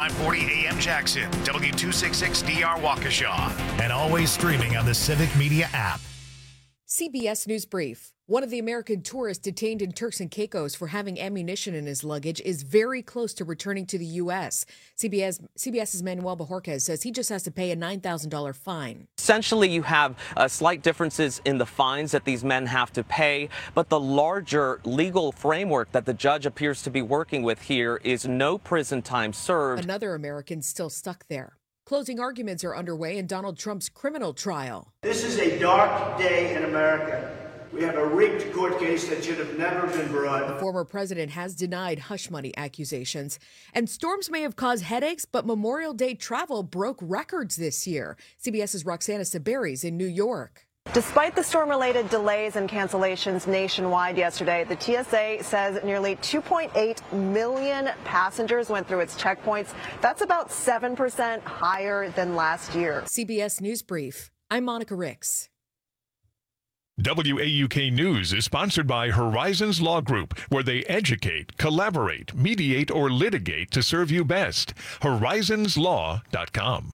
540 AM Jackson, W266DR Waukesha, and always streaming on the Civic Media app. CBS News Brief. One of the American tourists detained in Turks and Caicos for having ammunition in his luggage is very close to returning to the U.S. CBS's Manuel Bajorquez says he just has to pay a $9,000 fine. Essentially, you have slight differences in the fines that these men have to pay, but the larger legal framework that the judge appears to be working with here is no prison time served. Another American still stuck there. Closing arguments are underway in Donald Trump's criminal trial. This is a dark day in America. We have a rigged court case that should have never been brought. The former president has denied hush money accusations. And storms may have caused headaches, but Memorial Day travel broke records this year. CBS's Roxana Saberi's in New York. Despite the storm-related delays and cancellations nationwide yesterday, the TSA says nearly 2.8 million passengers went through its checkpoints. That's about 7% higher than last year. CBS News Brief. I'm Monica Ricks. WAUK News is sponsored by Horizons Law Group, where they educate, collaborate, mediate, or litigate to serve you best. Horizonslaw.com.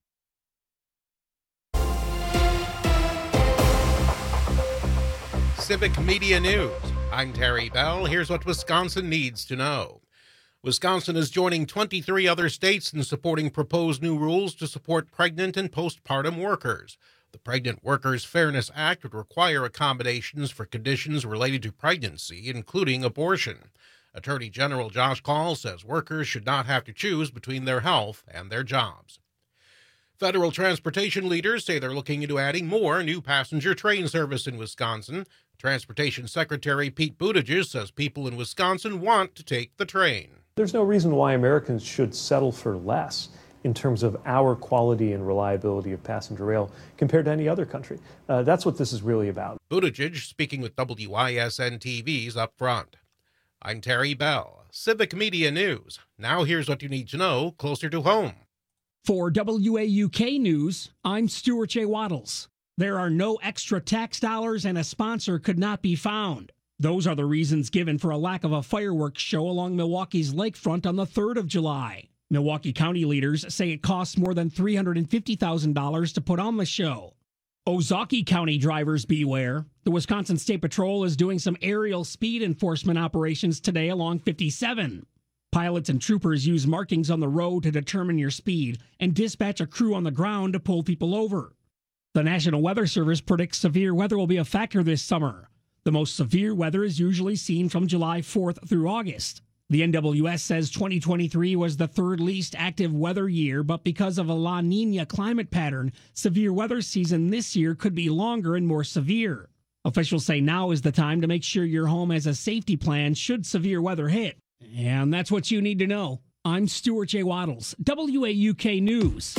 Civic Media News. I'm Terry Bell. Here's what Wisconsin needs to know. Wisconsin is joining 23 other states in supporting proposed new rules to support pregnant and postpartum workers. The Pregnant Workers Fairness Act would require accommodations for conditions related to pregnancy, including abortion. Attorney General Josh Kaul says workers should not have to choose between their health and their jobs. Federal transportation leaders say they're looking into adding more new passenger train service in Wisconsin. Transportation Secretary Pete Buttigieg says people in Wisconsin want to take the train. There's no reason why Americans should settle for less in terms of our quality and reliability of passenger rail compared to any other country. That's what this is really about. Buttigieg speaking with WISN TV's Up Front. I'm Terry Bell, Civic Media News. Now here's what you need to know closer to home. For WAUK News, I'm Stuart J. Waddles. There are no extra tax dollars and a sponsor could not be found. Those are the reasons given for a lack of a fireworks show along Milwaukee's lakefront on the 3rd of July. Milwaukee County leaders say it costs more than $350,000 to put on the show. Ozaukee County drivers beware. The Wisconsin State Patrol is doing some aerial speed enforcement operations today along 57. Pilots and troopers use markings on the road to determine your speed and dispatch a crew on the ground to pull people over. The National Weather Service predicts severe weather will be a factor this summer. The most severe weather is usually seen from July 4th through August. The NWS says 2023 was the third least active weather year, but because of a La Nina climate pattern, severe weather season this year could be longer and more severe. Officials say now is the time to make sure your home has a safety plan should severe weather hit. And that's what you need to know. I'm Stuart J. Waddles, WAUK News.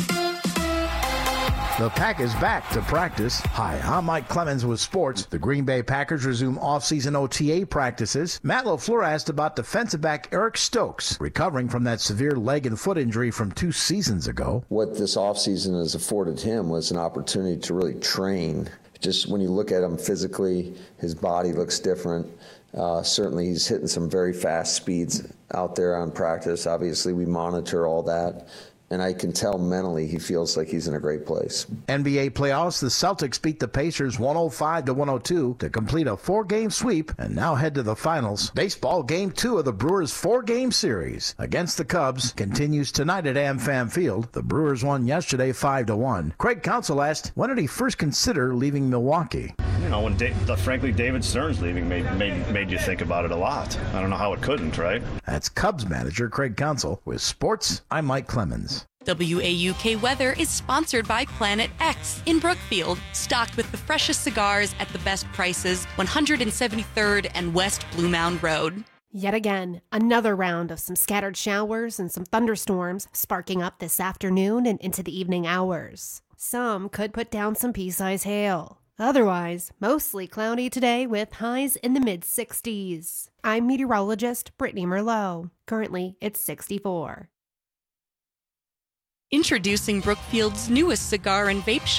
The Pack is back to practice. Hi, I'm Mike Clemens with sports. The Green Bay Packers resume off-season OTA practices. Matt LaFleur asked about defensive back Eric Stokes, recovering from that severe leg and foot injury from 2 seasons ago. What this offseason has afforded him was an opportunity to really train. Just when you look at him physically, his body looks different. Certainly he's hitting some very fast speeds out there on practice. Obviously, we monitor all that. And I can tell mentally he feels like he's in a great place. NBA playoffs, the Celtics beat the Pacers 105-102 to complete a 4-game sweep and now head to the finals. Baseball Game 2 of the Brewers' 4-game series against the Cubs continues tonight at AmFam Field. The Brewers won yesterday 5-1. Craig Counsell asked, when did he first consider leaving Milwaukee? You know, when frankly David Stearns leaving made you think about it a lot. I don't know how it couldn't, right? That's Cubs manager Craig Counsell. With sports, I'm Mike Clemens. WAUK Weather is sponsored by Planet X in Brookfield, stocked with the freshest cigars at the best prices, 173rd and West Blue Mound Road. Yet again, another round of some scattered showers and some thunderstorms sparking up this afternoon and into the evening hours. Some could put down some pea-size hail. Otherwise, mostly cloudy today with highs in the mid-60s. I'm meteorologist Brittany Merlot. Currently, it's 64. Introducing Brookfield's newest cigar and vape shop,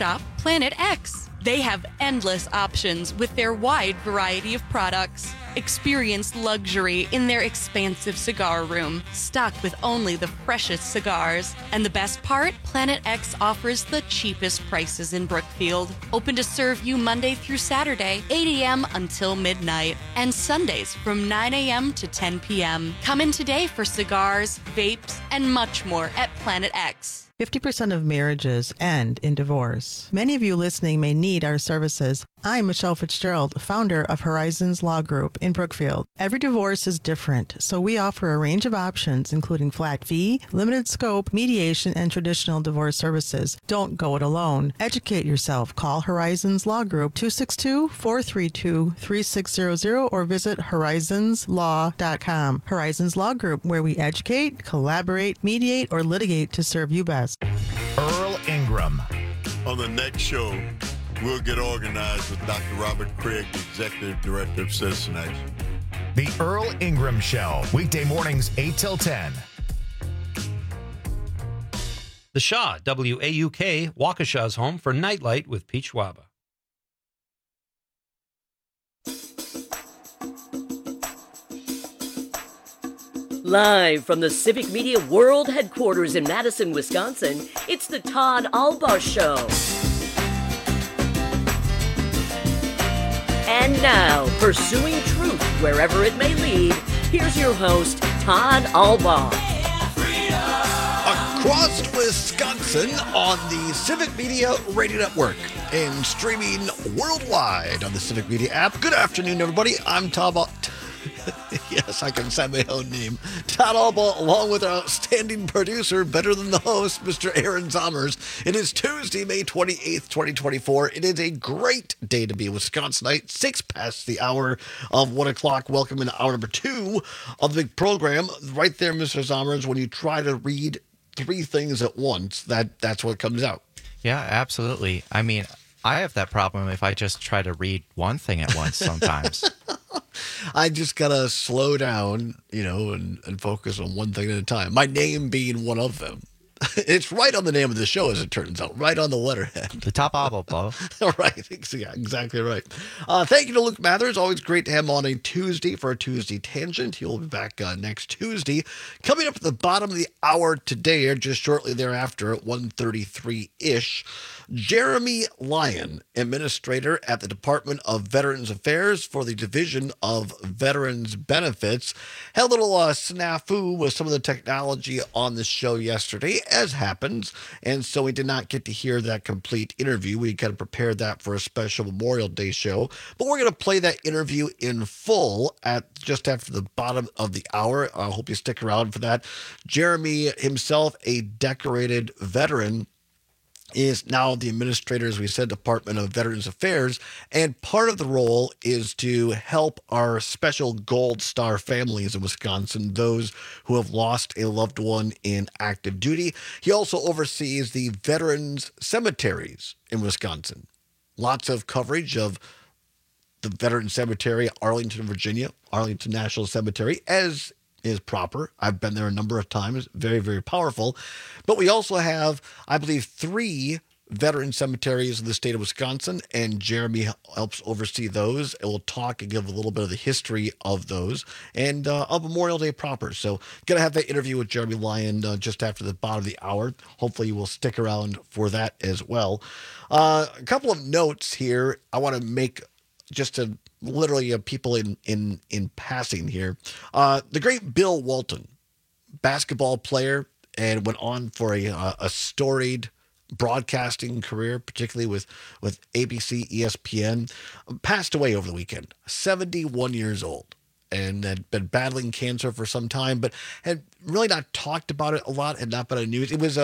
Planet X. They have endless options with their wide variety of products. Experience luxury in their expansive cigar room, stocked with only the freshest cigars. And the best part? Planet X offers the cheapest prices in Brookfield. Open to serve you Monday through Saturday, 8 a.m. until midnight, and Sundays from 9 a.m. to 10 p.m. Come in today for cigars, vapes, and much more at Planet X. 50% of marriages end in divorce. Many of you listening may need our services. I'm Michelle Fitzgerald, founder of Horizons Law Group in Brookfield. Every divorce is different, so we offer a range of options, including flat fee, limited scope, mediation, and traditional divorce services. Don't go it alone. Educate yourself. Call Horizons Law Group 262-432-3600 or visit horizonslaw.com. Horizons Law Group, where we educate, collaborate, mediate, or litigate to serve you best. Earl Ingram. On the next show, we'll get organized with Dr. Robert Craig, the Executive Director of Citizen Action. The Earl Ingram Show, weekday mornings 8 till 10. The Shaw, WAUK, Waukesha's home for Nightlight with Pete Schwaba. Live from the Civic Media World Headquarters in Madison, Wisconsin, it's the Todd Albaugh Show. And now, pursuing truth wherever it may lead, here's your host, Todd Albaugh. Across Wisconsin on the Civic Media Radio Network and streaming worldwide on the Civic Media app. Good afternoon, everybody. I'm Todd Yes, I can say my own name. Todd Albaugh, along with our outstanding producer, better than the host, Mr. Aaron Zommers. It is Tuesday, May 28th, 2024. It is a great day to be a Wisconsinite. 6 past the hour of 1 o'clock. Welcome in hour number 2 of the big program. Right there, Mr. Zommers, when you try to read 3 things at once, that's what comes out. Yeah, absolutely. I mean, I have that problem if I just try to read one thing at once sometimes. I just gotta slow down, and focus on one thing at a time. My name being one of them. It's right on the name of the show, as it turns out, right on the letterhead. The top Albaugh. Right, yeah, exactly right. Thank you to Luke Mathers. Always great to have him on a Tuesday for a Tuesday Tangent. He'll be back next Tuesday. Coming up at the bottom of the hour today, or just shortly thereafter at 1:33-ish, Jeremy Lyon, administrator at the Department of Veterans Affairs for the Division of Veterans Benefits, had a little snafu with some of the technology on the show yesterday, as happens, and so we did not get to hear that complete interview. We kind of prepared that for a special Memorial Day show, but we're going to play that interview in full at just after the bottom of the hour. I hope you stick around for that. Jeremy himself, a decorated veteran, is now the administrator, as we said, Department of Veterans Affairs, and part of the role is to help our special Gold Star families in Wisconsin, those who have lost a loved one in active duty. He also oversees the veterans cemeteries in Wisconsin. Lots of coverage of the Veterans Cemetery, Arlington, Virginia, Arlington National Cemetery, as is proper. I've been there a number of times. Very, very powerful. But we also have, I believe, 3 veteran cemeteries in the state of Wisconsin, and Jeremy helps oversee those. And we'll talk and give a little bit of the history of those and of Memorial Day proper. So going to have that interview with Jeremy Lyon just after the bottom of the hour. Hopefully you will stick around for that as well. A couple of notes here I want to make just to literally people in passing here. The great Bill Walton, basketball player, and went on for a storied broadcasting career, particularly with ABC, ESPN, passed away over the weekend, 71 years old, and had been battling cancer for some time, but had really not talked about it a lot, had not been in news. It was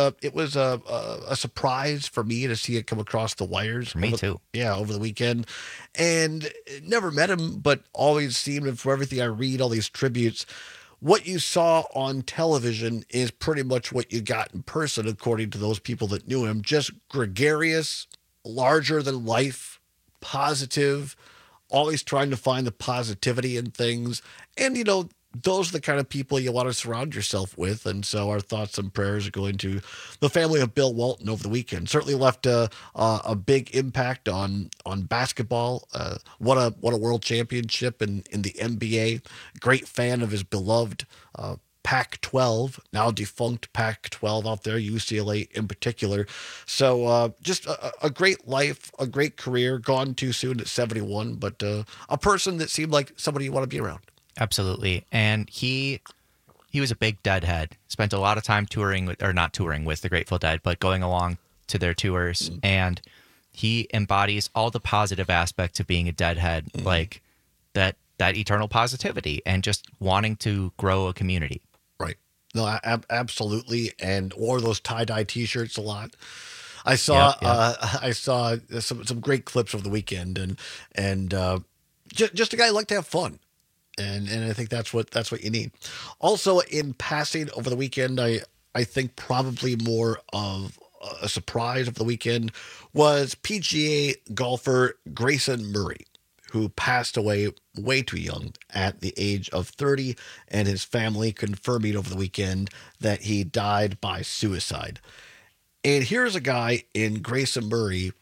a surprise for me to see it come across the wires. Me too. Yeah, over the weekend. And never met him, but always seen him. For everything I read, all these tributes, what you saw on television is pretty much what you got in person, according to those people that knew him. Just gregarious, larger than life, positive, always trying to find the positivity in things. And, those are the kind of people you want to surround yourself with. And so our thoughts and prayers are going to the family of Bill Walton over the weekend. Certainly left a big impact on basketball. Won a world championship in the NBA. Great fan of his beloved Pac-12, now defunct Pac-12 out there, UCLA in particular. So just a great life, a great career, gone too soon at 71, but a person that seemed like somebody you want to be around. Absolutely. And he was a big Deadhead. Spent a lot of time touring with, or not touring with the Grateful Dead, but going along to their tours. And he embodies all the positive aspects of being a Deadhead, like that eternal positivity and just wanting to grow a community. Right. No, absolutely. And wore those tie-dye T-shirts a lot. I saw I saw some great clips over the weekend, and just a guy who liked to have fun. And I think that's what you need. Also, in passing over the weekend, I think probably more of a surprise of the weekend was PGA golfer Grayson Murray, who passed away way too young at the age of 30, and his family confirming over the weekend that he died by suicide. And here's a guy in Grayson Murray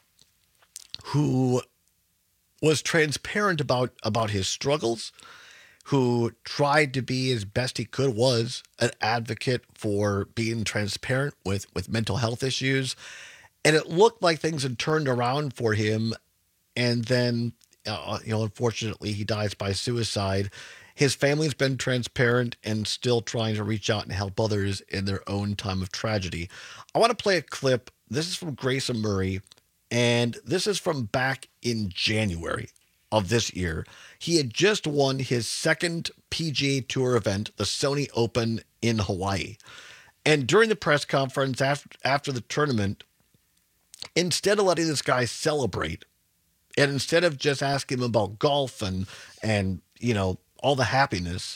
who was transparent about his struggles, who tried to be as best he could, was an advocate for being transparent with mental health issues. And it looked like things had turned around for him. And then, unfortunately, he dies by suicide. His family's been transparent and still trying to reach out and help others in their own time of tragedy. I want to play a clip. This is from Grayson Murray, and this is from back in January of this year. He had just won his second PGA Tour event, the Sony Open in Hawaii. And during the press conference after the tournament, instead of letting this guy celebrate, and instead of just asking him about golf and all the happiness,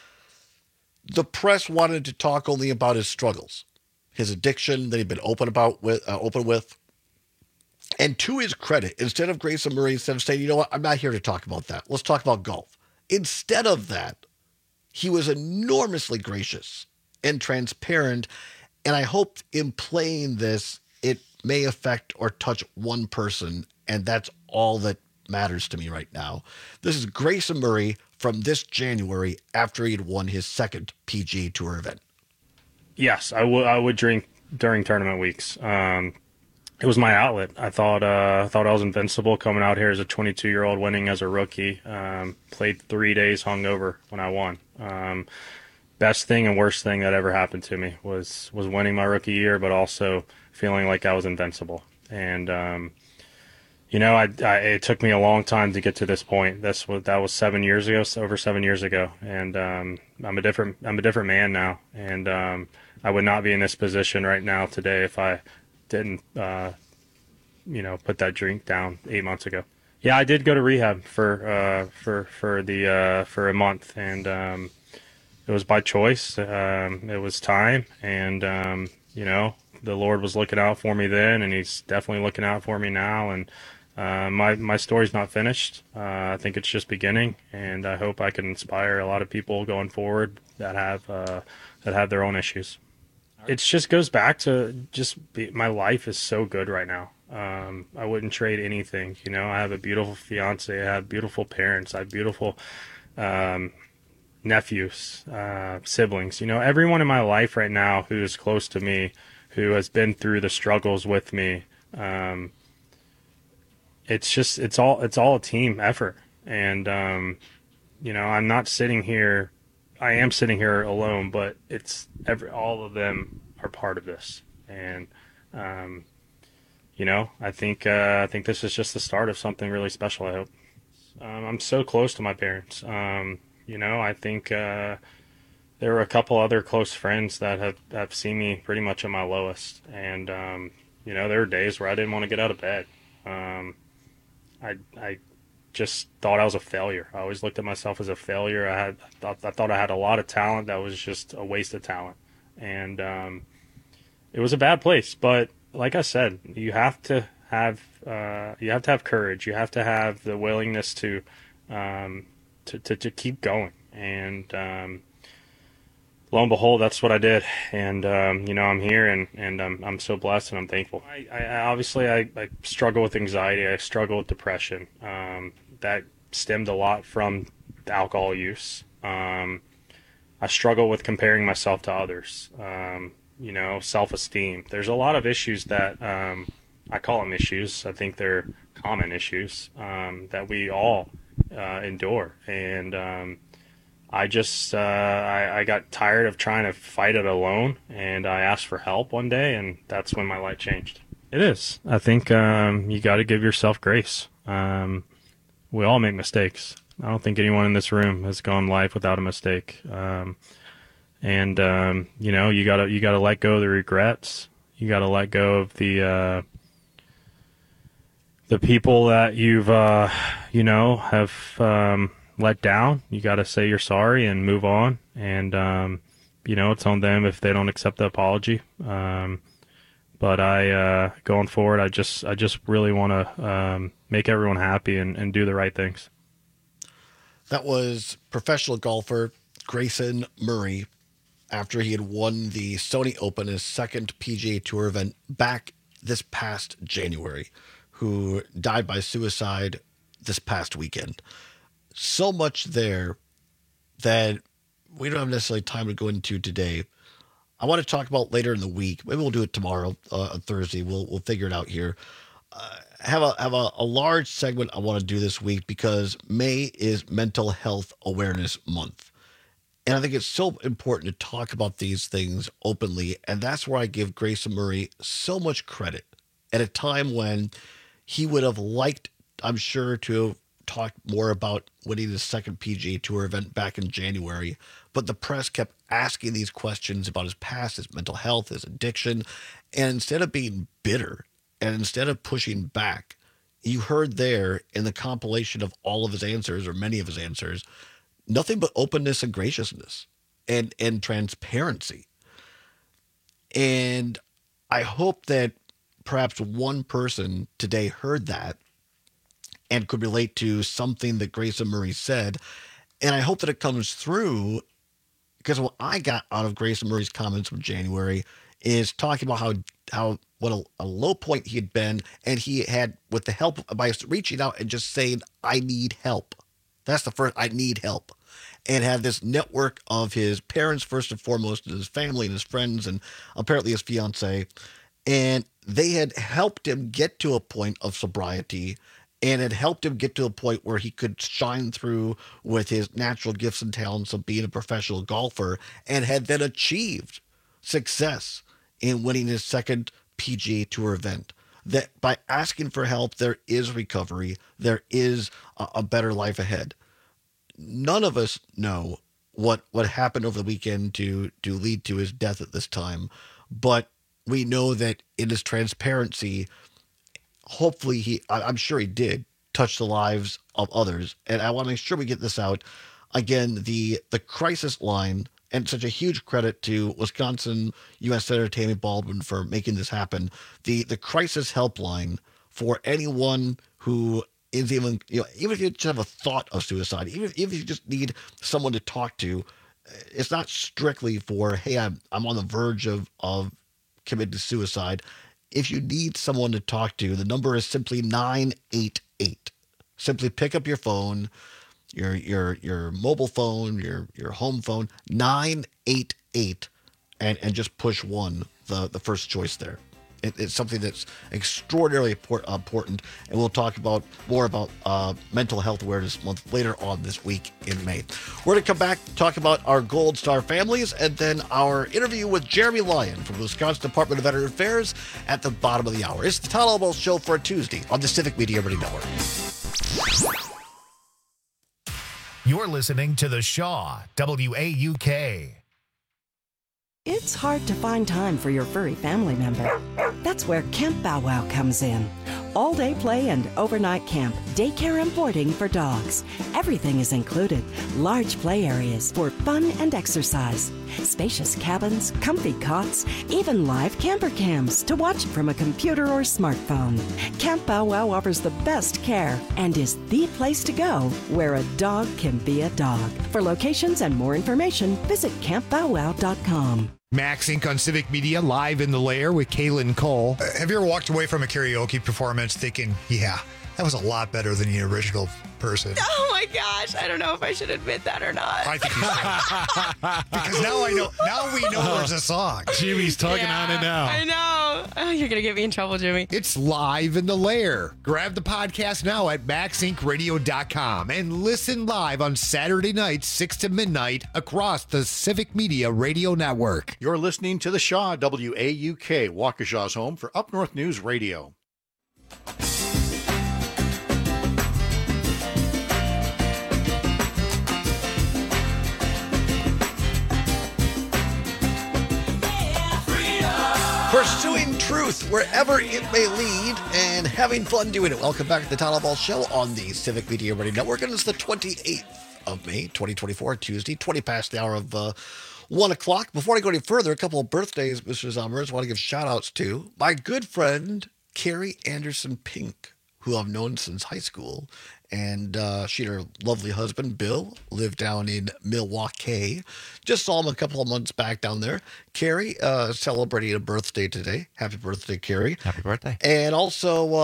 the press wanted to talk only about his struggles, his addiction that he'd been open with. And to his credit, instead of Grayson Murray, instead of saying, you know what, I'm not here to talk about that, let's talk about golf. Instead of that, he was enormously gracious and transparent. And I hope in playing this, it may affect or touch one person. And that's all that matters to me right now. This is Grayson Murray from this January after he'd won his second PGA Tour event. Yes, I would drink during tournament weeks. It was my outlet. I thought I was invincible coming out here as a 22-year-old, winning as a rookie. Played 3 days hungover when I won. Best thing and worst thing that ever happened to me was winning my rookie year, but also feeling like I was invincible. And it took me a long time to get to this point. That was 7 years ago, over 7 years ago, and I'm a different man now. And I would not be in this position right now today if I didn't put that drink down 8 months ago. Yeah, I did go to rehab for a month, and it was by choice. It was time, and the Lord was looking out for me then, and He's definitely looking out for me now. And my story's not finished. I think it's just beginning, and I hope I can inspire a lot of people going forward that have their own issues. It just goes back to my life is so good right now. I wouldn't trade anything. I have a beautiful fiance. I have beautiful parents. I have beautiful nephews, siblings. Everyone in my life right now who is close to me, who has been through the struggles with me. It's all a team effort. And I'm not sitting here. I am sitting here alone, but all of them are part of this. And, I think this is just the start of something really special, I hope. I'm so close to my parents. I think there were a couple other close friends that have seen me pretty much at my lowest. And, there were days where I didn't want to get out of bed. I just thought I was a failure. I always looked at myself as a failure. I thought I had a lot of talent that was just a waste of talent. And it was a bad place. But like I said, you have to have courage. You have to have the willingness to keep going. And lo and behold, that's what I did. And, I'm here and I'm so blessed and I'm thankful. I struggle with anxiety. I struggle with depression. That stemmed a lot from the alcohol use. I struggle with comparing myself to others, self-esteem. There's a lot of issues that I call them issues. I think they're common issues that we all endure. And I got tired of trying to fight it alone, and I asked for help one day, and that's when my life changed. It is. I think you got to give yourself grace. We all make mistakes. I don't think anyone in this room has gone life without a mistake. You gotta let go of the regrets. You gotta let go of the people that you've have let down. You gotta say you're sorry and move on. And it's on them if they don't accept the apology. But going forward, I just really want to make everyone happy and do the right things. That was professional golfer Grayson Murray after he had won the Sony Open, his second PGA Tour event back this past January, who died by suicide this past weekend. So much there that we don't have necessarily time to go into today. I want to talk about later in the week. Maybe we'll do it tomorrow, on Thursday. We'll figure it out here. Have a large segment I want to do this week because May is Mental Health Awareness Month. And I think it's so important to talk about these things openly. And that's where I give Grayson Murray so much credit at a time when he would have liked, I'm sure, to have talked more about winning his second PGA Tour event back in January. But the press kept asking these questions about his past, his mental health, his addiction. And instead of being bitter and instead of pushing back, you heard there in the compilation of all of his answers, or many of his answers, nothing but openness and graciousness and transparency. And I hope that perhaps one person today heard that and could relate to something that Grayson Murray said. And I hope that it comes through, because what I got out of Grayson Murray's comments from January is talking about how what a low point he had been, and he had, with the help, by reaching out and just saying, I need help. That's the first, I need help. And have this network of his parents, first and foremost, and his family and his friends, and apparently his fiance. And they had helped him get to a point of sobriety and had helped him get to a point where he could shine through with his natural gifts and talents of being a professional golfer, and had then achieved success in winning his second PGA Tour event. That by asking for help, there is recovery. There is a better life ahead. None of us know what happened over the weekend to lead to his death at this time, but we know that in his transparency, hopefully I'm sure he did touch the lives of others. And I want to make sure we get this out. Again, the crisis line, and such a huge credit to Wisconsin U.S. Senator Tammy Baldwin for making this happen. The crisis helpline for anyone who is even if you just have a thought of suicide, even if you just need someone to talk to, it's not strictly for, hey, I'm on the verge of committing suicide. If you need someone to talk to, the number is simply 988. Simply pick up your phone, your mobile phone, your home phone, 988, and just push 1, the first choice there. It's something that's extraordinarily important, and we'll talk more about Mental Health Awareness Month later on this week in May. We're going to come back, talk about our Gold Star families, and then our interview with Jeremy Lyon from the Wisconsin Department of Veteran Affairs at the bottom of the hour. It's the Todd Almost Show for a Tuesday on the Civic Media Radio Network. You're listening to The Shaw, WAUK. It's hard to find time for your furry family member. That's where Kemp Bow Wow comes in. all-day play and overnight camp, daycare and boarding for dogs. Everything is included. Large play areas for fun and exercise. Spacious cabins, comfy cots, even live camper cams to watch from a computer or smartphone. Camp Bow Wow offers the best care and is the place to go where a dog can be a dog. For locations and more information, visit campbowwow.com. Max Inc. on Civic Media, live in the lair with Kaylin Cole. Have you ever walked away from a karaoke performance thinking, yeah, that was a lot better than the original person? Oh my gosh, I don't know if I should admit that or not. I think you should. Because now we know there's a song. Jimmy's tugging on it now. I know. Oh, you're going to get me in trouble, Jimmy. It's live in the lair. Grab the podcast now at maxincradio.com and listen live on Saturday nights, 6 to midnight, across the Civic Media Radio Network. You're listening to The Shaw, WAUK, Waukesha's home for Up North News Radio. Pursuing truth wherever it may lead and having fun doing it. Welcome back to the Town Hall Show on the Civic Media Radio Network. And it's the 28th of May, 2024, Tuesday, 20 past the hour of 1 o'clock. Before I go any further, a couple of birthdays, Mr. Zommers, I want to give shout-outs to my good friend, Carrie Anderson Pink, who I've known since high school. And she and her lovely husband, Bill, live down in Milwaukee. Just saw him a couple of months back down there. Carrie celebrating a birthday today. Happy birthday, Carrie. Happy birthday. And also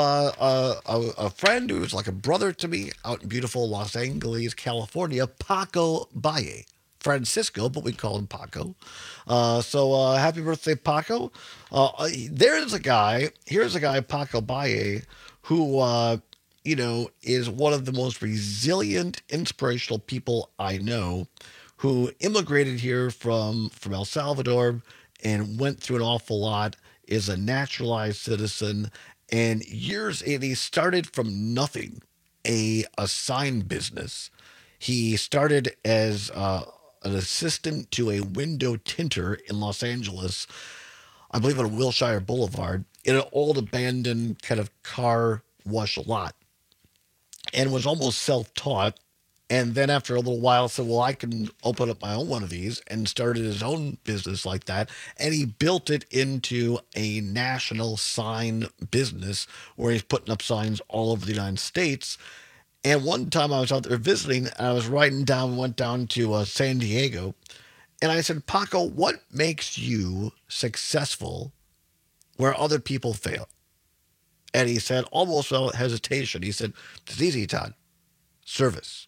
a friend who's like a brother to me out in beautiful Los Angeles, California, Paco Baye. Francisco, but we call him Paco. So happy birthday, Paco. Here's a guy, Paco Baye, who... is one of the most resilient, inspirational people I know, who immigrated here from El Salvador and went through an awful lot, is a naturalized citizen, and he started from nothing, a sign business. He started as an assistant to a window tinter in Los Angeles, I believe on Wilshire Boulevard, in an old abandoned kind of car wash lot. And was almost self-taught. And then after a little while said, well, I can open up my own one of these, and started his own business like that. And he built it into a national sign business where he's putting up signs all over the United States. And one time I was out there visiting, and I was went down to San Diego. And I said, Paco, what makes you successful where other people fail? And he said, almost without hesitation, he said, it's easy, Todd. Service.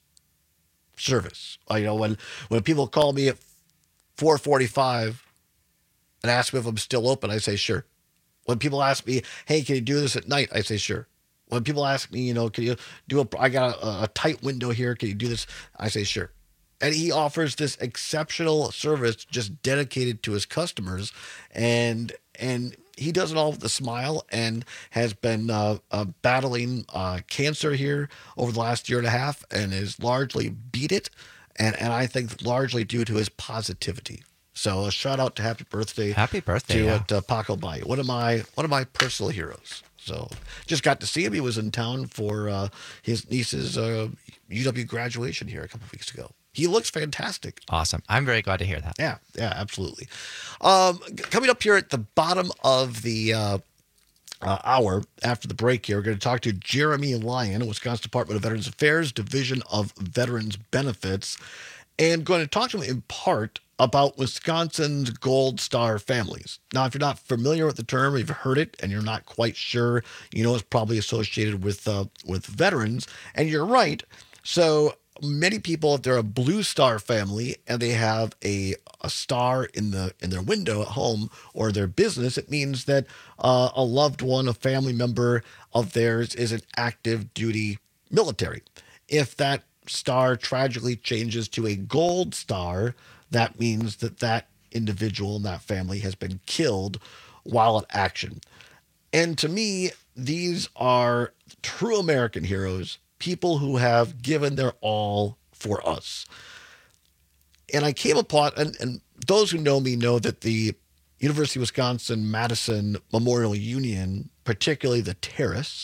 When people call me at 4:45 and ask me if I'm still open, I say, sure. When people ask me, hey, can you do this at night? I say, sure. When people ask me, can you I got a tight window here, can you do this? I say, sure. And he offers this exceptional service just dedicated to his customers. And he does it all with a smile, and has been battling cancer here over the last year and a half, and has largely beat it. And I think largely due to his positivity. So a shout out to happy birthday to Paco Baye, one of my personal heroes. So just got to see him. He was in town for his niece's UW graduation here a couple of weeks ago. He looks fantastic. Awesome. I'm very glad to hear that. Yeah, absolutely. Coming up here at the bottom of the hour after the break here, we're going to talk to Jeremy Lyon, Wisconsin Department of Veterans Affairs, Division of Veterans Benefits, and going to talk to him in part about Wisconsin's Gold Star families. Now, if you're not familiar with the term, you've heard it, and you're not quite sure, it's probably associated with veterans, and you're right. So many people, if they're a Blue Star family and they have a star in their window at home or their business, it means that a loved one, a family member of theirs, is an active duty military. If that star tragically changes to a Gold Star, that means that individual in that family has been killed while at action. And to me, these are true American heroes, people who have given their all for us. And I came upon, and those who know me know that the University of Wisconsin-Madison Memorial Union, particularly the Terrace,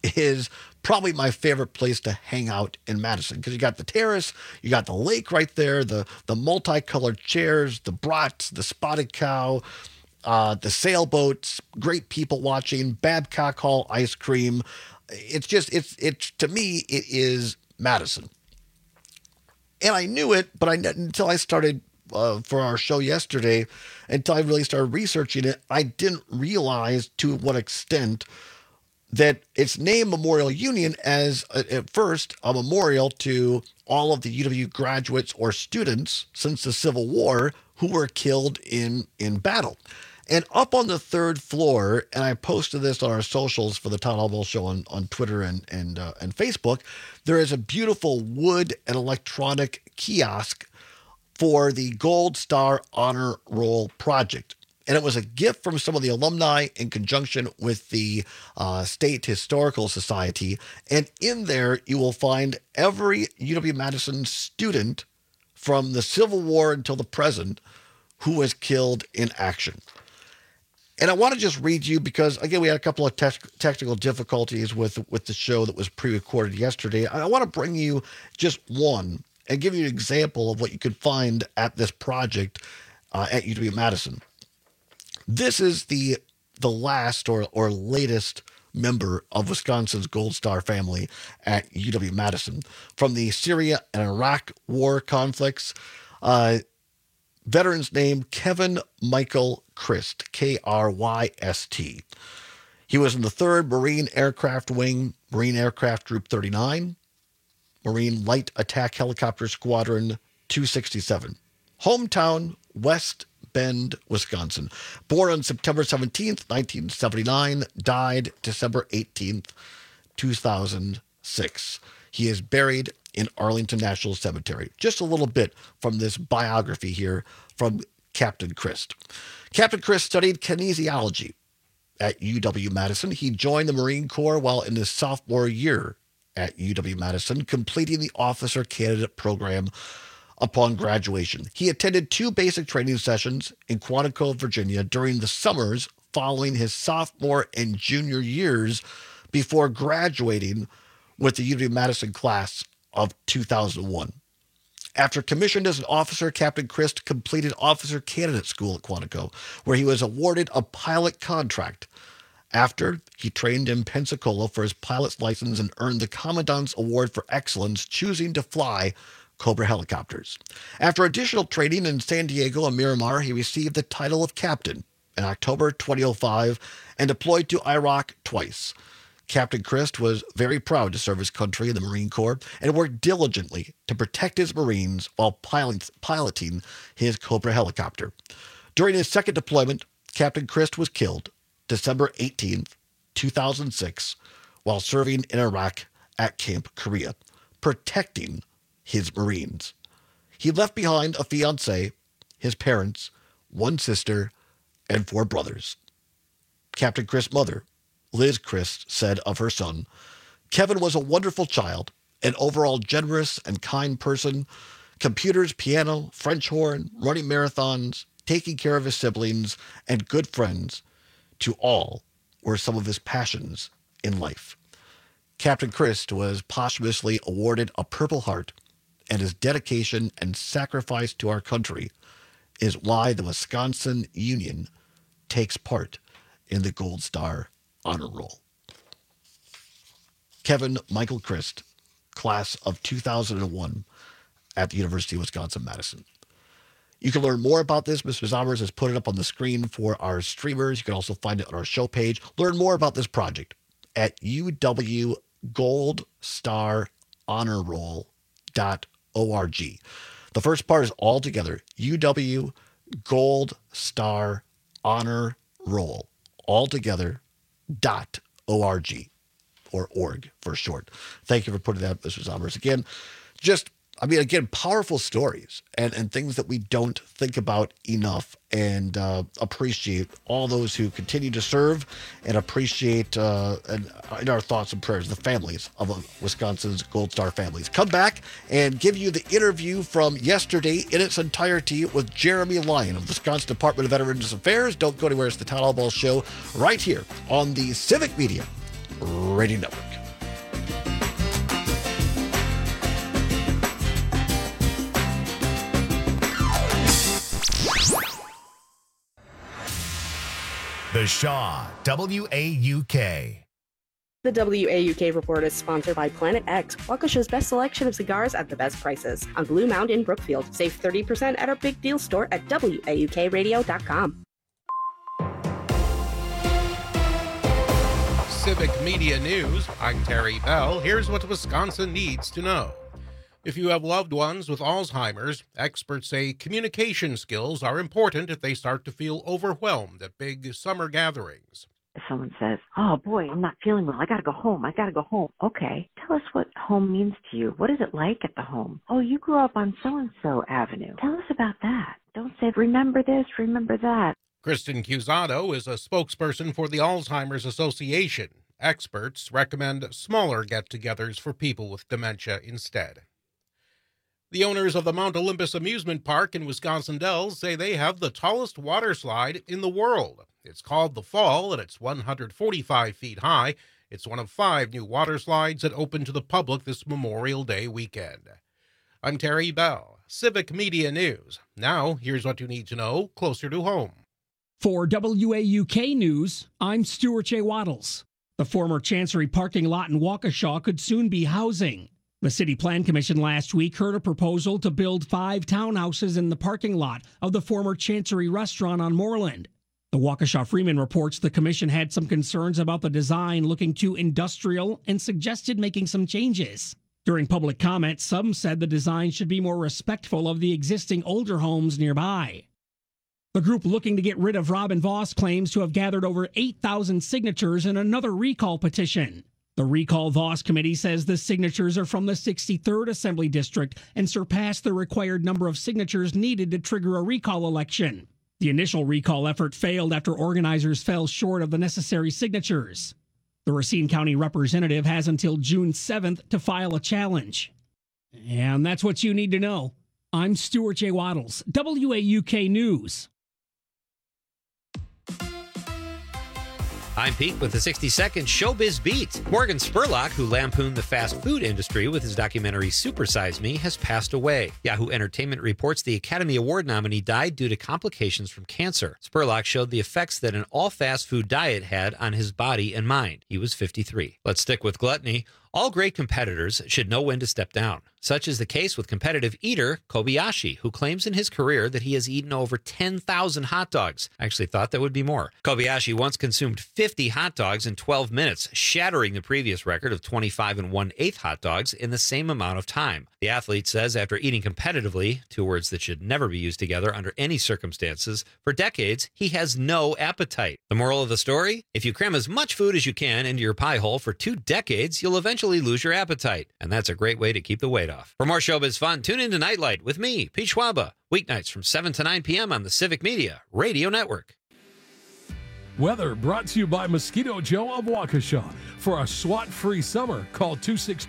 is probably my favorite place to hang out in Madison, because you got the terrace, you got the lake right there, the multicolored chairs, the brats, the spotted cow, the sailboats, great people watching, Babcock Hall ice cream. It's to me, it is Madison. And I knew it, but until I started for our show yesterday, until I really started researching it, I didn't realize to what extent that it's named Memorial Union as, at first, a memorial to all of the UW graduates or students since the Civil War who were killed in battle. And up on the third floor, and I posted this on our socials for the Todd Albaugh Show on Twitter and Facebook, there is a beautiful wood and electronic kiosk for the Gold Star Honor Roll project. And it was a gift from some of the alumni in conjunction with the State Historical Society. And in there, you will find every UW-Madison student from the Civil War until the present who was killed in action. And I want to just read you, because, again, we had a couple of technical difficulties with the show that was pre-recorded yesterday. I want to bring you just one and give you an example of what you could find at this project at UW-Madison. This is the last or latest member of Wisconsin's Gold Star family at UW-Madison. From the Syria and Iraq war conflicts, veteran's name Kevin Michael Christ, K-R-Y-S-T. He was in the 3rd Marine Aircraft Wing, Marine Aircraft Group 39, Marine Light Attack Helicopter Squadron 267. Hometown, West Bend, Wisconsin. Born on September 17th, 1979, died December 18th, 2006. He is buried in Arlington National Cemetery. Just a little bit from this biography here from Captain Christ. Captain Christ studied kinesiology at UW-Madison. He joined the Marine Corps while in his sophomore year at UW-Madison, completing the officer candidate program upon graduation. He attended 2 basic training sessions in Quantico, Virginia during the summers following his sophomore and junior years before graduating with the UW-Madison class of 2001. After commissioned as an officer, Captain Christ completed officer candidate school at Quantico, where he was awarded a pilot contract. After, he trained in Pensacola for his pilot's license and earned the Commandant's Award for Excellence, choosing to fly Cobra helicopters. After additional training in San Diego and Miramar, he received the title of captain in October 2005 and deployed to Iraq twice. Captain Christ was very proud to serve his country in the Marine Corps and worked diligently to protect his Marines while piloting his Cobra helicopter. During his second deployment, Captain Christ was killed December 18th, 2006, while serving in Iraq at Camp Korea, protecting his Marines. He left behind a fiancée, his parents, 1 sister, and 4 brothers. Captain Christ's mother, Liz Christ, said of her son, "Kevin was a wonderful child, an overall generous and kind person, computers, piano, French horn, running marathons, taking care of his siblings, and good friends. To all were some of his passions in life." Captain Christ was posthumously awarded a Purple Heart, and his dedication and sacrifice to our country is why the Wisconsin Union takes part in the Gold Star Honor Roll. Kevin Michael Christ, class of 2001 at the University of Wisconsin-Madison. You can learn more about this. Mr. Zommers has put it up on the screen for our streamers. You can also find it on our show page. Learn more about this project at uwgoldstarshonorroll.org. The first part is all together, UW Gold Star Honor Roll, all together, .org, or org for short. Thank you for putting that, Mr. Zommers. Again, powerful stories and things that we don't think about enough, and appreciate all those who continue to serve, and appreciate and in our thoughts and prayers the families of Wisconsin's Gold Star families. Come back and give you the interview from yesterday in its entirety with Jeremy Lyon of Wisconsin Department of Veterans Affairs. Don't go anywhere. It's the Todd Albaugh Show right here on the Civic Media Radio Network. The Shaw, WAUK. The WAUK report is sponsored by Planet X, Waukesha's best selection of cigars at the best prices. On Blue Mountain in Brookfield. Save 30% at our Big Deal store at WAUKradio.com. Civic Media News, I'm Terry Bell. Here's what Wisconsin needs to know. If you have loved ones with Alzheimer's, experts say communication skills are important if they start to feel overwhelmed at big summer gatherings. If someone says, oh boy, I'm not feeling well, I gotta go home. Okay, tell us what home means to you. What is it like at the home? Oh, you grew up on so-and-so avenue. Tell us about that. Don't say, remember this, remember that. Kristen Cusado is a spokesperson for the Alzheimer's Association. Experts recommend smaller get-togethers for people with dementia instead. The owners of the Mount Olympus Amusement Park in Wisconsin Dells say they have the tallest water slide in the world. It's called The Fall, and it's 145 feet high. It's one of 5 new water slides that open to the public this Memorial Day weekend. I'm Terry Bell, Civic Media News. Now, here's what you need to know closer to home. For WAUK News, I'm Stuart J. Waddles. The former Chancery parking lot in Waukesha could soon be housing. The City Plan Commission last week heard a proposal to build 5 townhouses in the parking lot of the former Chancery restaurant on Moreland. The Waukesha Freeman reports the commission had some concerns about the design looking too industrial and suggested making some changes. During public comment, some said the design should be more respectful of the existing older homes nearby. The group looking to get rid of Robin Voss claims to have gathered over 8,000 signatures in another recall petition. The Recall Voss Committee says the signatures are from the 63rd Assembly District and surpass the required number of signatures needed to trigger a recall election. The initial recall effort failed after organizers fell short of the necessary signatures. The Racine County representative has until June 7th to file a challenge. And that's what you need to know. I'm Stuart J. Waddles, WAUK News. I'm Pete with the 60-second Showbiz Beat. Morgan Spurlock, who lampooned the fast food industry with his documentary Super Size Me, has passed away. Yahoo Entertainment reports the Academy Award nominee died due to complications from cancer. Spurlock showed the effects that an all-fast food diet had on his body and mind. He was 53. Let's stick with gluttony. All great competitors should know when to step down. Such is the case with competitive eater Kobayashi, who claims in his career that he has eaten over 10,000 hot dogs. I actually thought that would be more. Kobayashi once consumed 50 hot dogs in 12 minutes, shattering the previous record of 25 1/8 hot dogs in the same amount of time. The athlete says after eating competitively, 2 words that should never be used together under any circumstances, for decades, he has no appetite. The moral of the story? If you cram as much food as you can into your pie hole for 2 decades, you'll eventually lose your appetite. And that's a great way to keep the weight off. For more showbiz fun, tune into Nightlight with me, Pete Schwaba, weeknights from 7 to 9 p.m. on the Civic Media Radio Network. Weather brought to you by Mosquito Joe of Waukesha. For a SWAT-free summer, call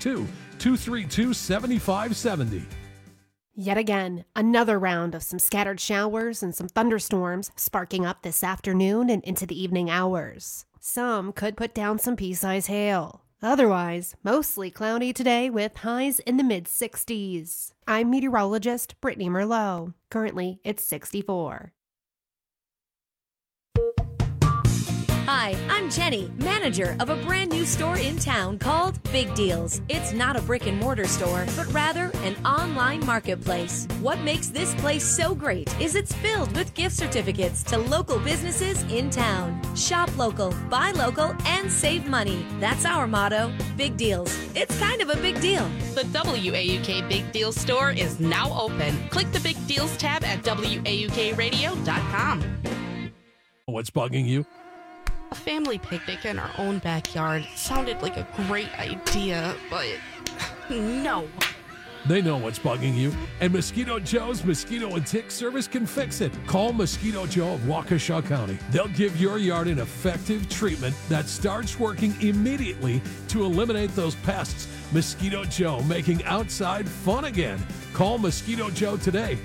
262-232-7570. Yet again, another round of some scattered showers and some thunderstorms sparking up this afternoon and into the evening hours. Some could put down some pea-size hail. Otherwise, mostly cloudy today with highs in the mid-60s. I'm meteorologist Brittany Merlot. Currently, it's 64. Hi, I'm Jenny, manager of a brand new store in town called Big Deals. It's not a brick and mortar store, but rather an online marketplace. What makes this place so great is it's filled with gift certificates to local businesses in town. Shop local, buy local, and save money. That's our motto, Big Deals. It's kind of a big deal. The WAUK Big Deals store is now open. Click the Big Deals tab at WAUKradio.com. What's bugging you? A family picnic in our own backyard sounded like a great idea, but no. They know what's bugging you, and Mosquito Joe's Mosquito and Tick Service can fix it. Call Mosquito Joe of Waukesha County. They'll give your yard an effective treatment that starts working immediately to eliminate those pests. Mosquito Joe, making outside fun again. Call Mosquito Joe today,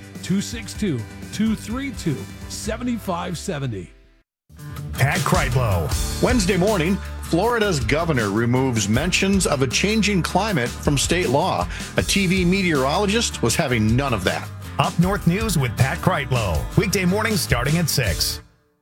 262-232-7570. Pat Kreitlow. Wednesday morning, Florida's governor removes mentions of a changing climate from state law. A TV meteorologist was having none of that. Up North News with Pat Kreitlow. Weekday mornings starting at 6.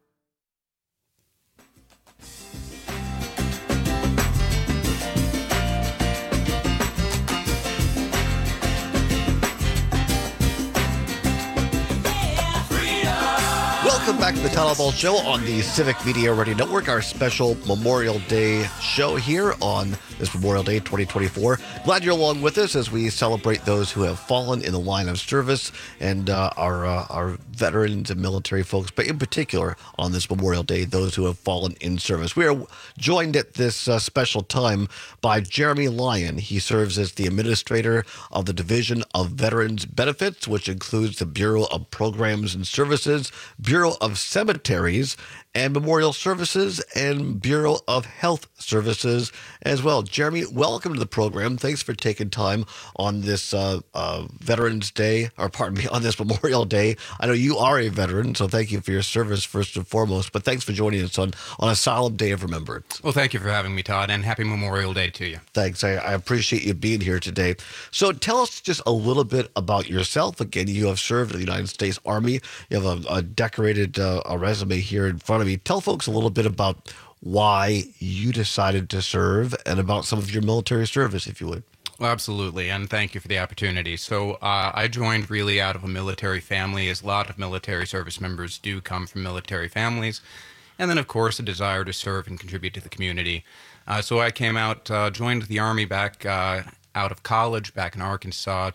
Welcome back to the Town Hall Ball Show on the Civic Media Radio Network, our special Memorial Day show here on this Memorial Day 2024. Glad you're along with us as we celebrate those who have fallen in the line of service and our veterans and military folks, but in particular on this Memorial Day, those who have fallen in service. We are joined at this special time by Jeremy Lyon. He serves as the administrator of the Division of Veterans Benefits, which includes the Bureau of Programs and Services, Bureau of Cemeteries and Memorial Services, and Bureau of Health Services as well. Jeremy, welcome to the program. Thanks for taking time on this Veterans Day, or pardon me, on this Memorial Day. I know you are a veteran, so thank you for your service first and foremost, but thanks for joining us on a solemn day of remembrance. Well, thank you for having me, Todd, and happy Memorial Day to you. Thanks. I appreciate you being here today. So tell us just a little bit about yourself. Again, you have served in the United States Army. You have a decorated a resume here in front of me. Tell folks a little bit about why you decided to serve and about some of your military service, if you would. Well, absolutely, and thank you for the opportunity. So I joined really out of a military family, as a lot of military service members do come from military families, and then, of course, a desire to serve and contribute to the community. So I came out, joined the Army back out of college, back in Arkansas,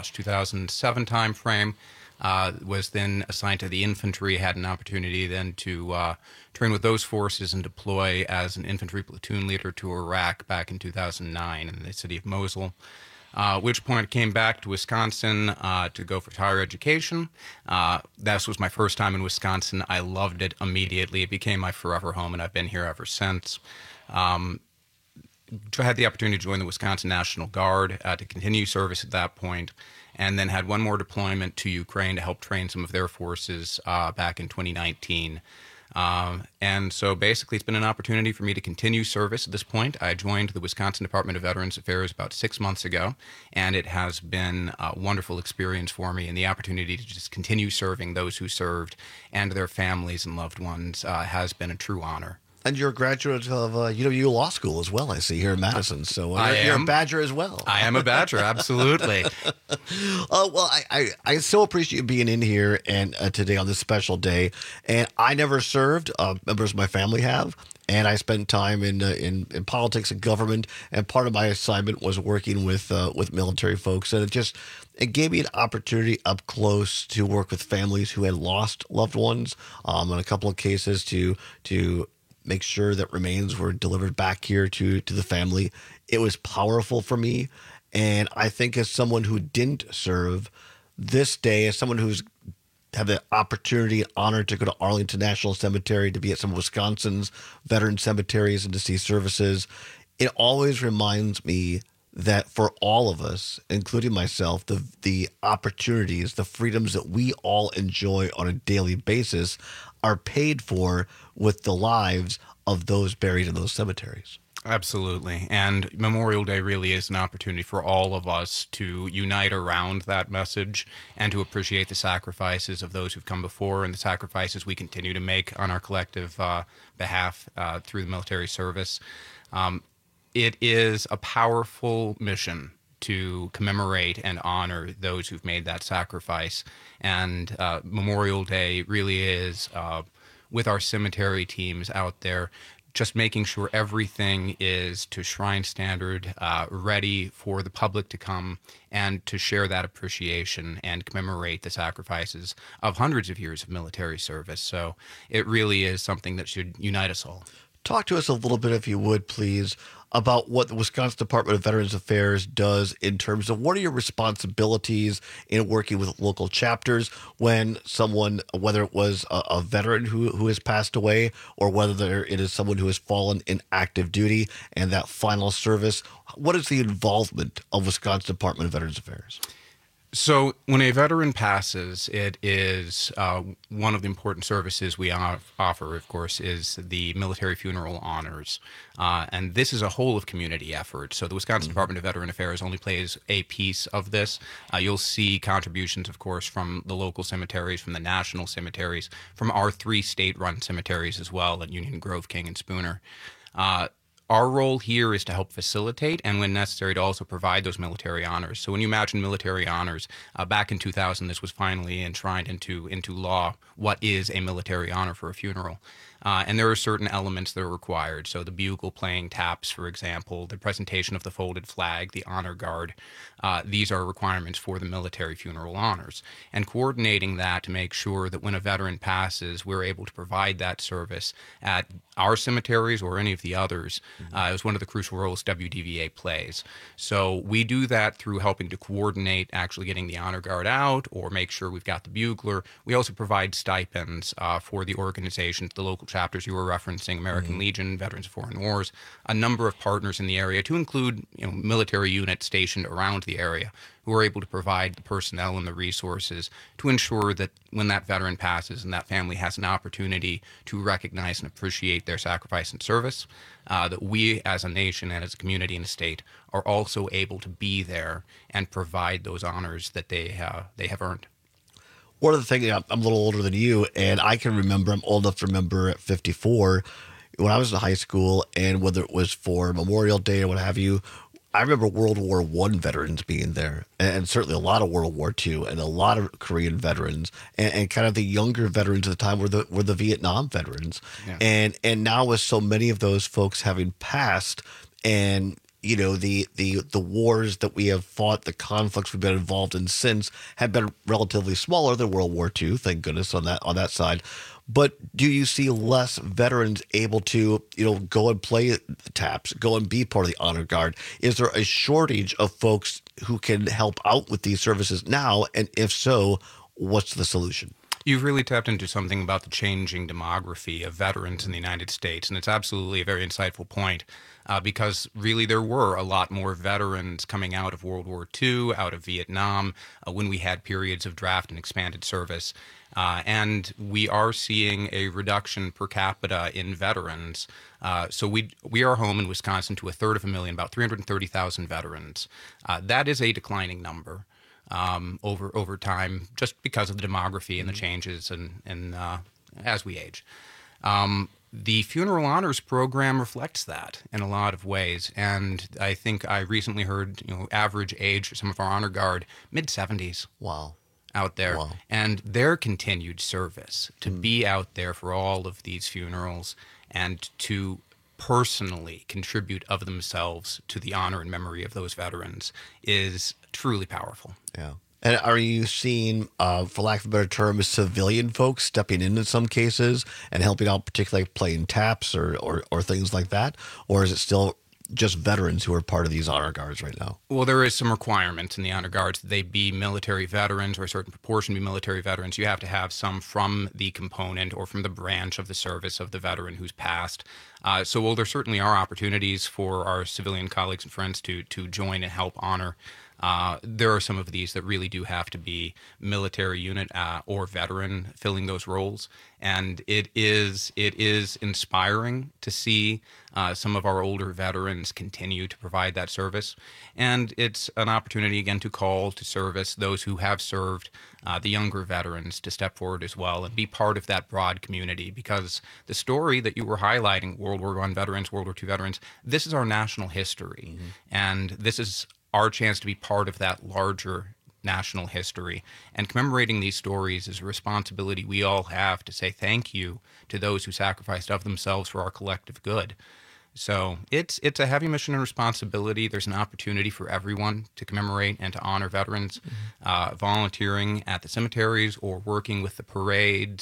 2007 timeframe. Was then assigned to the infantry, had an opportunity then to train with those forces and deploy as an infantry platoon leader to Iraq back in 2009 in the city of Mosul. At which point I came back to Wisconsin to go for higher education. This was my first time in Wisconsin. I loved it immediately. It became my forever home, and I've been here ever since. I had the opportunity to join the Wisconsin National Guard to continue service at that point, and then had one more deployment to Ukraine to help train some of their forces back in 2019. And so basically it's been an opportunity for me to continue service at this point. I joined the Wisconsin Department of Veterans Affairs about 6 months ago, and it has been a wonderful experience for me, and the opportunity to just continue serving those who served and their families and loved ones has been a true honor. And you're a graduate of UW Law School as well, I see, here in Madison. So you're a Badger as well. I am a Badger, absolutely. Well, I so appreciate you being in here and today on this special day. And I never served. Members of my family have. And I spent time in politics and government. And part of my assignment was working with military folks. And it gave me an opportunity up close to work with families who had lost loved ones. In a couple of cases to make sure that remains were delivered back here to the family. It was powerful for me. And I think as someone who didn't serve, this day, as someone who's had the opportunity and honor to go to Arlington National Cemetery, to be at some of Wisconsin's veteran cemeteries and to see services, it always reminds me that for all of us, including myself, the opportunities, the freedoms that we all enjoy on a daily basis are paid for with the lives of those buried in those cemeteries. Absolutely. And Memorial Day really is an opportunity for all of us to unite around that message and to appreciate the sacrifices of those who've come before and the sacrifices we continue to make on our collective behalf through the military service. It is a powerful mission to commemorate and honor those who've made that sacrifice. And Memorial Day really is, with our cemetery teams out there, just making sure everything is to shrine standard, ready for the public to come and to share that appreciation and commemorate the sacrifices of hundreds of years of military service. So it really is something that should unite us all. Talk to us a little bit, if you would, please, about what the Wisconsin Department of Veterans Affairs does in terms of what are your responsibilities in working with local chapters when someone, whether it was a veteran who has passed away or whether it is someone who has fallen in active duty and that final service. What is the involvement of Wisconsin Department of Veterans Affairs? So when a veteran passes, it is one of the important services we offer, of course, is the military funeral honors. And this is a whole of community effort. So the Wisconsin Department of Veteran Affairs only plays a piece of this. You'll see contributions, of course, from the local cemeteries, from the national cemeteries, from our 3 state-run cemeteries as well, at Union Grove, King, and Spooner. Our role here is to help facilitate and, when necessary, to also provide those military honors. So when you imagine military honors, back in 2000, this was finally enshrined into law. What is a military honor for a funeral? And there are certain elements that are required. So the bugle playing taps, for example, the presentation of the folded flag, the honor guard. These are requirements for the military funeral honors. And coordinating that to make sure that when a veteran passes, we're able to provide that service at our cemeteries or any of the others is one of the crucial roles WDVA plays. So we do that through helping to coordinate actually getting the honor guard out or make sure we've got the bugler. We also provide stipends for the organizations, the local chapters you were referencing, American Legion, Veterans of Foreign Wars, a number of partners in the area, to include military units stationed around the area who are able to provide the personnel and the resources to ensure that when that veteran passes and that family has an opportunity to recognize and appreciate their sacrifice and service, that we as a nation and as a community and a state are also able to be there and provide those honors that they have earned. One of the things, I'm a little older than you, and I can remember, I'm old enough to remember at 54, when I was in high school, and whether it was for Memorial Day or what have you, I remember World War I veterans being there, and certainly a lot of World War II, and a lot of Korean veterans, and kind of the younger veterans at the time were the Vietnam veterans. Yeah. And now with so many of those folks having passed, and the wars that we have fought, the conflicts we've been involved in since have been relatively smaller than World War II, thank goodness on that side. But do you see less veterans able to, go and play the taps, go and be part of the honor guard? Is there a shortage of folks who can help out with these services now? And if so, what's the solution? You've really tapped into something about the changing demography of veterans in the United States, and it's absolutely a very insightful point because really there were a lot more veterans coming out of World War II, out of Vietnam, when we had periods of draft and expanded service. And we are seeing a reduction per capita in veterans. So we are home in Wisconsin to 250,000, about 330,000 veterans. That is a declining number. Over time, just because of the demography and the changes and as we age. The Funeral Honors Program reflects that in a lot of ways, and I think I recently heard, average age for some of our honor guard, mid-70s. Wow. Out there. Wow. And their continued service to be out there for all of these funerals and to personally contribute of themselves to the honor and memory of those veterans is truly powerful. Yeah. And are you seeing, for lack of a better term, civilian folks stepping in some cases and helping out, particularly playing taps or things like that? Or is it still just veterans who are part of these honor guards right now? Well, there is some requirements in the honor guards that they be military veterans or a certain proportion be military veterans. You have to have some from the component or from the branch of the service of the veteran who's passed. So while there certainly are opportunities for our civilian colleagues and friends to join and help honor, there are some of these that really do have to be military unit or veteran filling those roles. And it is inspiring to see some of our older veterans continue to provide that service. And it's an opportunity, again, to call to service those who have served, the younger veterans, to step forward as well and be part of that broad community. Because the story that you were highlighting, World War I veterans, World War II veterans, this is our national history. Mm-hmm. And this is our chance to be part of that larger national history. And commemorating these stories is a responsibility we all have to say thank you to those who sacrificed of themselves for our collective good. So it's a heavy mission and responsibility. There's an opportunity for everyone to commemorate and to honor veterans, volunteering at the cemeteries or working with the parades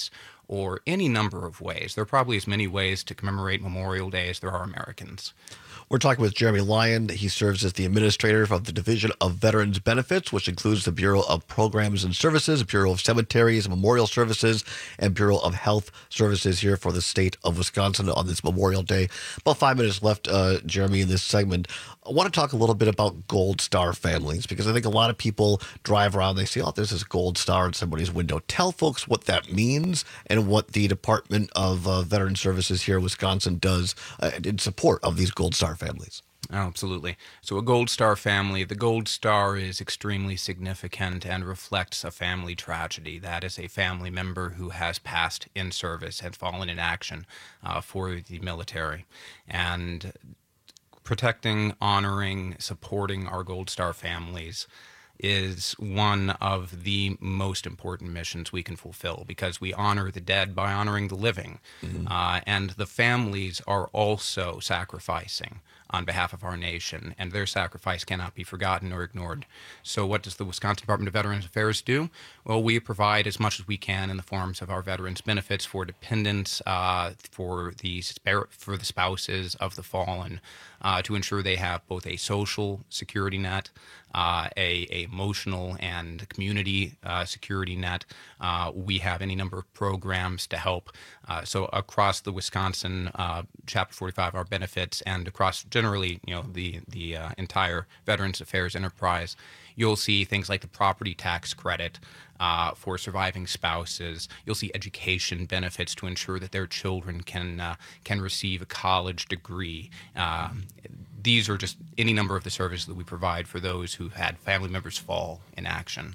or any number of ways. There are probably as many ways to commemorate Memorial Day as there are Americans. We're talking with Jeremy Lyon. He serves as the administrator of the Division of Veterans Benefits, which includes the Bureau of Programs and Services, Bureau of Cemeteries and Memorial Services, and Bureau of Health Services here for the state of Wisconsin on this Memorial Day. About 5 minutes left, Jeremy, in this segment. I want to talk a little bit about Gold Star families, because I think a lot of people drive around, they see, oh, there's this Gold Star in somebody's window. Tell folks what that means and what the Department of Veteran Services here in Wisconsin does in support of these Gold Star families. Oh, absolutely. So a Gold Star family, the Gold Star is extremely significant and reflects a family tragedy. That is a family member who has passed in service and fallen in action for the military. And protecting, honoring, supporting our Gold Star families is one of the most important missions we can fulfill, because we honor the dead by honoring the living. And the families are also sacrificing on behalf of our nation, and their sacrifice cannot be forgotten or ignored. So what does the Wisconsin Department of Veterans Affairs do? Well, we provide as much as we can in the forms of our veterans benefits for dependents, for the spouses of the fallen, to ensure they have both a social security net, a emotional and community security net. We have any number of programs to help. So across the Wisconsin Chapter 45, our benefits, and across generally, the entire Veterans Affairs enterprise, you'll see things like the property tax credit for surviving spouses. You'll see education benefits to ensure that their children can receive a college degree. These are just any number of the services that we provide for those who had family members fall in action.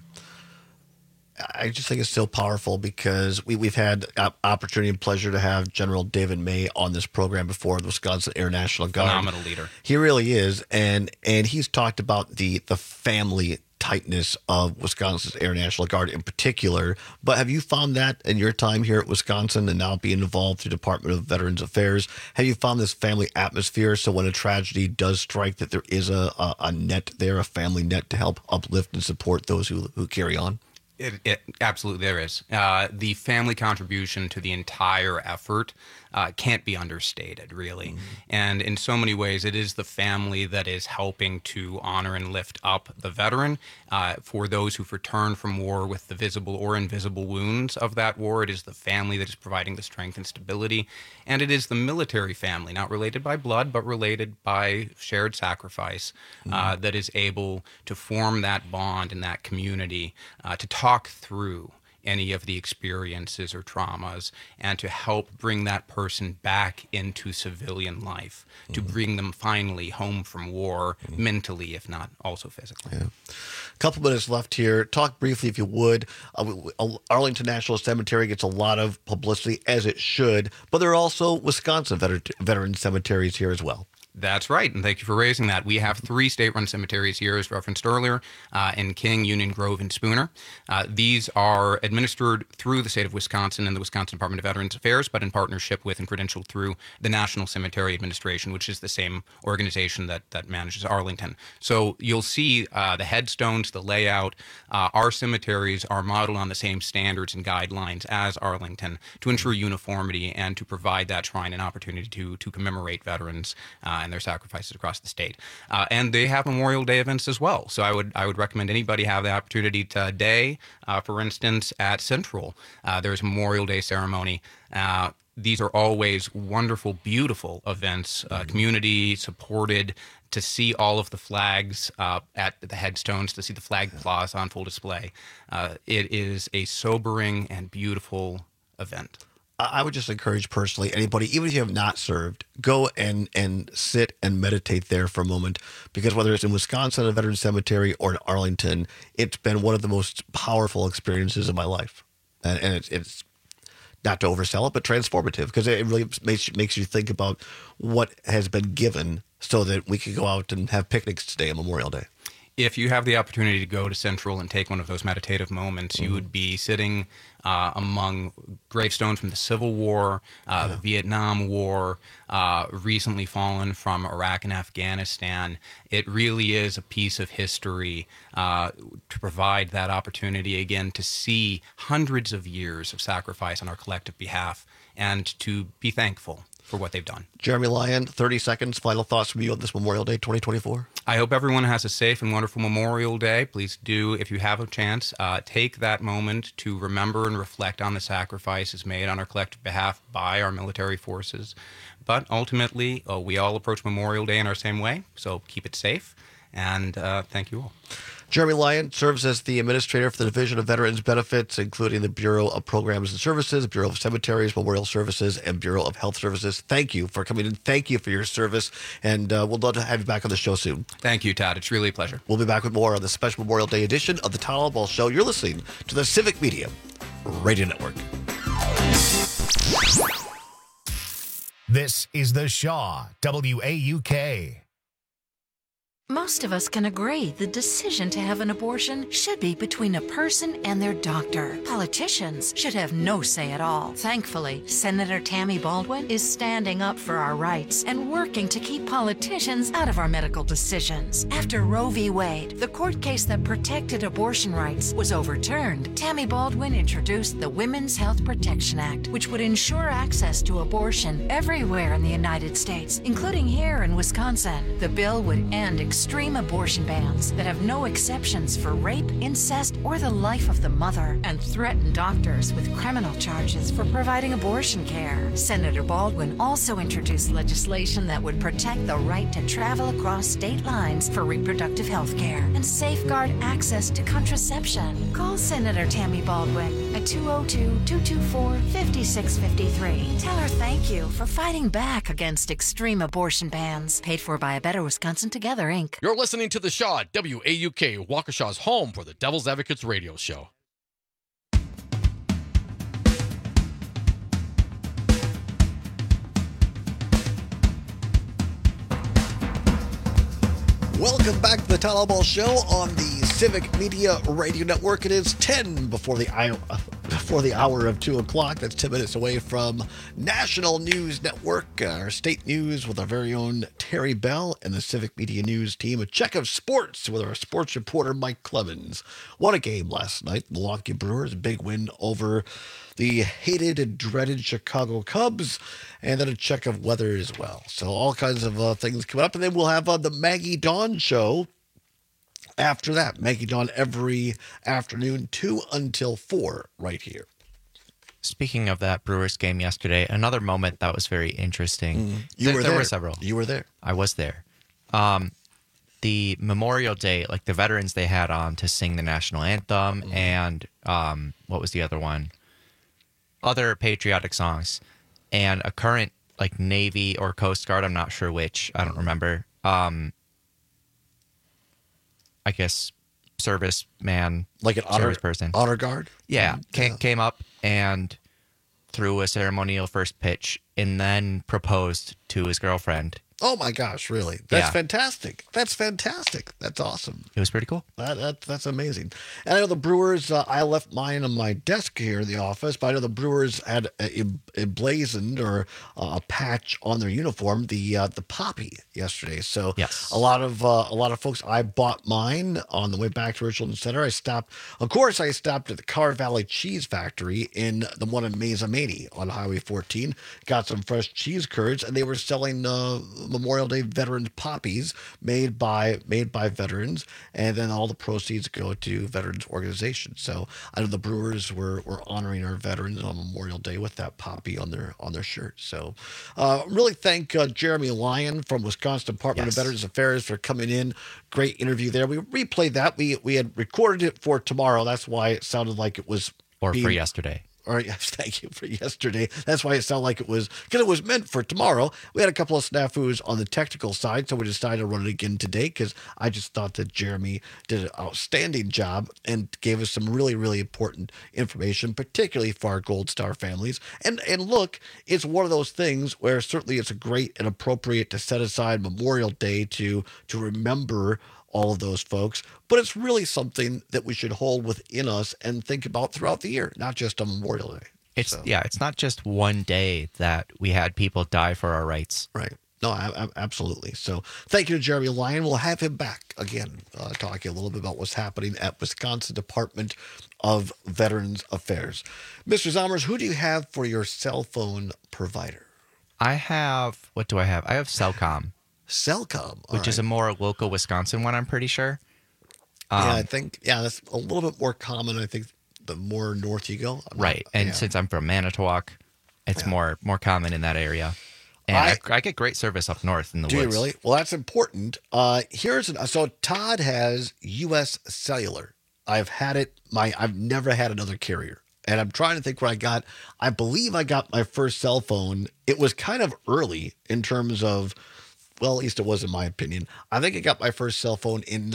I just think it's still powerful, because we've had opportunity and pleasure to have General David May on this program before, the Wisconsin Air National Guard. Phenomenal leader. He really is, and he's talked about the family tightness of Wisconsin's Air National Guard in particular. But have you found that in your time here at Wisconsin, and now being involved through Department of Veterans Affairs, have you found this family atmosphere, so when a tragedy does strike, that there is a net there, a family net, to help uplift and support those who carry on? It absolutely there is. The family contribution to the entire effort can't be understated, really. And in so many ways, it is the family that is helping to honor and lift up the veteran. For those who've returned from war with the visible or invisible wounds of that war, it is the family that is providing the strength and stability. And it is the military family, not related by blood, but related by shared sacrifice, that is able to form that bond in that community, to talk through any of the experiences or traumas, and to help bring that person back into civilian life, to bring them finally home from war, mentally, if not also physically. Yeah. A couple minutes left here. Talk briefly, if you would. Arlington National Cemetery gets a lot of publicity, as it should, but there are also Wisconsin veteran cemeteries here as well. That's right, and thank you for raising that. We have 3 state-run cemeteries here, as referenced earlier, in King, Union Grove, and Spooner. These are administered through the state of Wisconsin and the Wisconsin Department of Veterans Affairs, but in partnership with and credentialed through the National Cemetery Administration, which is the same organization that manages Arlington. So you'll see the headstones, the layout. Our cemeteries are modeled on the same standards and guidelines as Arlington to ensure uniformity and to provide that shrine an opportunity to commemorate veterans and their sacrifices across the state. And they have Memorial Day events as well. So I would recommend anybody have the opportunity today, for instance, at Central. There's a Memorial Day ceremony. These are always wonderful, beautiful events, community supported, to see all of the flags at the headstones, to see the flag plaza on full display. It is a sobering and beautiful event. I would just encourage personally anybody, even if you have not served, go and sit and meditate there for a moment, because whether it's in Wisconsin, a veteran cemetery, or in Arlington, it's been one of the most powerful experiences of my life. And it's not to oversell it, but transformative, because it really makes you think about what has been given so that we could go out and have picnics today on Memorial Day. If you have the opportunity to go to Central and take one of those meditative moments, you would be sitting among gravestones from the Civil War, the Vietnam War, recently fallen from Iraq and Afghanistan. It really is a piece of history to provide that opportunity again to see hundreds of years of sacrifice on our collective behalf and to be thankful for what they've done. Jeremy Lyon, 30 seconds. Final thoughts from you on this Memorial Day 2024? I hope everyone has a safe and wonderful Memorial Day. Please do, if you have a chance, take that moment to remember and reflect on the sacrifices made on our collective behalf by our military forces. But ultimately, we all approach Memorial Day in our same way, so keep it safe, and thank you all. Jeremy Lyon serves as the administrator for the Division of Veterans Benefits, including the Bureau of Programs and Services, Bureau of Cemeteries, Memorial Services, and Bureau of Health Services. Thank you for coming in. Thank you for your service, and we'll love to have you back on the show soon. Thank you, Todd. It's really a pleasure. We'll be back with more on the special Memorial Day edition of the Todd Ball Show. You're listening to the Civic Media Radio Network. This is the Shaw WAUK. Most of us can agree the decision to have an abortion should be between a person and their doctor. Politicians should have no say at all. Thankfully, Senator Tammy Baldwin is standing up for our rights and working to keep politicians out of our medical decisions. After Roe v. Wade, the court case that protected abortion rights, was overturned, Tammy Baldwin introduced the Women's Health Protection Act, which would ensure access to abortion everywhere in the United States, including here in Wisconsin. The bill would end extreme abortion bans that have no exceptions for rape, incest, or the life of the mother, and threaten doctors with criminal charges for providing abortion care. Senator Baldwin also introduced legislation that would protect the right to travel across state lines for reproductive health care and safeguard access to contraception. Call Senator Tammy Baldwin at 202-224-5653. Tell her thank you for fighting back against extreme abortion bans. Paid for by A Better Wisconsin Together, Inc. You're listening to the Shaw WAUK, Waukesha's home for the Devil's Advocates radio show. Welcome back to the Todd Ball Show on the Civic Media Radio Network. It is 10 before the hour of 2 o'clock. That's 10 minutes away from National News Network, our state news with our very own Terry Bell and the Civic Media News team. A check of sports with our sports reporter, Mike Clemens. Won a game last night. Milwaukee Brewers, a big win over the hated and dreaded Chicago Cubs, and then a check of weather as well. So all kinds of things coming up. And then we'll have the Maggie Dawn Show after that. Maggie Dawn every afternoon, 2 until 4, right here. Speaking of that Brewers game yesterday, another moment that was very interesting. There were several. You were there. I was there. The Memorial Day, like the veterans they had on to sing the national anthem and what was the other one? Other patriotic songs, and a current like Navy or Coast Guard, I'm not sure which, I don't remember. I guess serviceman, like an service person, honor guard. Yeah, came up and threw a ceremonial first pitch, and then proposed to his girlfriend. Oh my gosh, really? That's fantastic. That's fantastic. That's awesome. It was pretty cool. That's amazing. And I know the Brewers, I left mine on my desk here in the office, but I know the Brewers had emblazoned or a patch on their uniform, the poppy yesterday. So yes, a lot of folks, I bought mine on the way back to Richland Center. I stopped at the Carr Valley Cheese Factory in the one in Mesa Maney on Highway 14. Got some fresh cheese curds, and they were selling Memorial Day veterans poppies made by veterans, and then all the proceeds go to veterans organizations. So I know the Brewers were honoring our veterans on Memorial Day with that poppy on their shirt. So really thank Jeremy Lyon from Wisconsin Department of Veterans Affairs for coming in. Great interview there. We replayed that. We had recorded it for tomorrow. That's why it sounded like it was for yesterday. Or yes, thank you for yesterday. That's why it sounded like it was, because it was meant for tomorrow. We had a couple of snafus on the technical side, so we decided to run it again today because I just thought that Jeremy did an outstanding job and gave us some really, really important information, particularly for our Gold Star families. And look, it's one of those things where certainly it's great and appropriate to set aside Memorial Day to remember all of those folks, but it's really something that we should hold within us and think about throughout the year, not just on Memorial Day. It's not just one day that we had people die for our rights. Right. No, absolutely. So thank you to Jeremy Lyon. We'll have him back again, talking a little bit about what's happening at Wisconsin Department of Veterans Affairs. Mr. Zommers, who do you have for your cell phone provider? What do I have? I have Cellcom. Cellcom. Which is a more local Wisconsin one, I'm pretty sure. I think, that's a little bit more common, I think, the more north you go. Since I'm from Manitowoc, it's more common in that area. And I get great service up north in the woods. Do you really? Well, that's important. So Todd has U.S. Cellular. I've had it. I've never had another carrier. And I'm trying to think where I believe I got my first cell phone. It was kind of early in terms of, well, at least it was in my opinion. I think I got my first cell phone in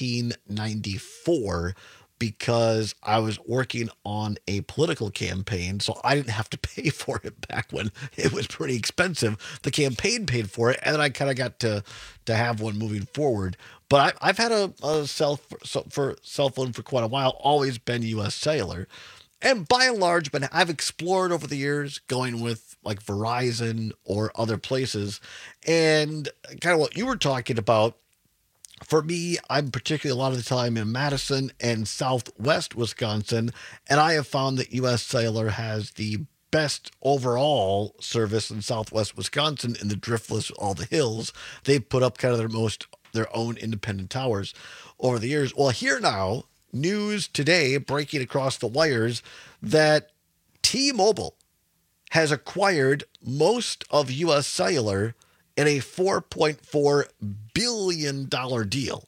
1994 because I was working on a political campaign, so I didn't have to pay for it back when it was pretty expensive. The campaign paid for it, and then I kind of got to have one moving forward. But I've had a cell phone for quite a while, always been U.S. Cellular. And by and large, but I've explored over the years going with like Verizon or other places. And kind of what you were talking about, for me, I'm particularly a lot of the time in Madison and Southwest Wisconsin, and I have found that U.S. Cellular has the best overall service in Southwest Wisconsin in the Driftless, all the hills. They've put up kind of their own independent towers over the years. Well, here now, news today breaking across the wires that T-Mobile has acquired most of U.S. Cellular in a $4.4 billion deal.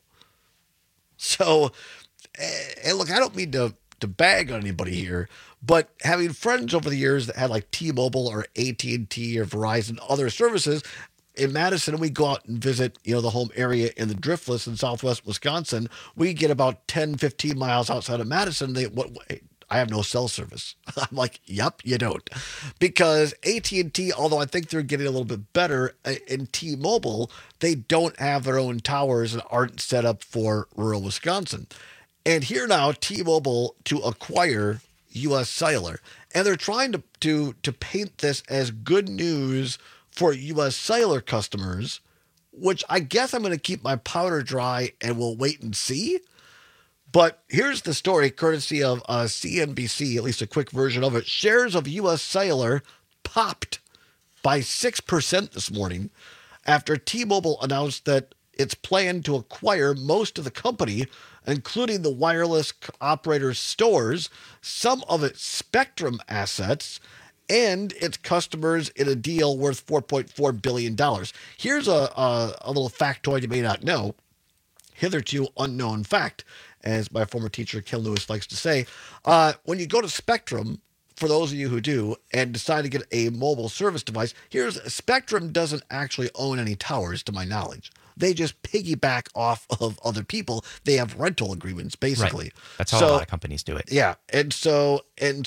So, and look, I don't mean to bag on anybody here, but having friends over the years that had like T-Mobile or AT&T or Verizon, other services, in Madison, we go out and visit, the home area in the Driftless in Southwest Wisconsin. We get about 10, 15 miles outside of Madison. I have no cell service. I'm like, yep, you don't. Because AT&T, although I think they're getting a little bit better, in T-Mobile, they don't have their own towers and aren't set up for rural Wisconsin. And here now, T-Mobile to acquire U.S. Cellular. And they're trying to paint this as good news for U.S. Cellular customers, which I guess I'm going to keep my powder dry and we'll wait and see. But here's the story, courtesy of CNBC, at least a quick version of it. Shares of U.S. Cellular popped by 6% this morning after T-Mobile announced that it's planned to acquire most of the company, including the wireless operator's stores, some of its spectrum assets, and its customers in a deal worth $4.4 billion. Here's a little factoid you may not know. Hitherto unknown fact, as my former teacher Ken Lewis likes to say. When you go to Spectrum, for those of you who do, and decide to get a mobile service device, Spectrum doesn't actually own any towers, to my knowledge. They just piggyback off of other people. They have rental agreements, basically. Right. That's how a lot of companies do it. Yeah, and so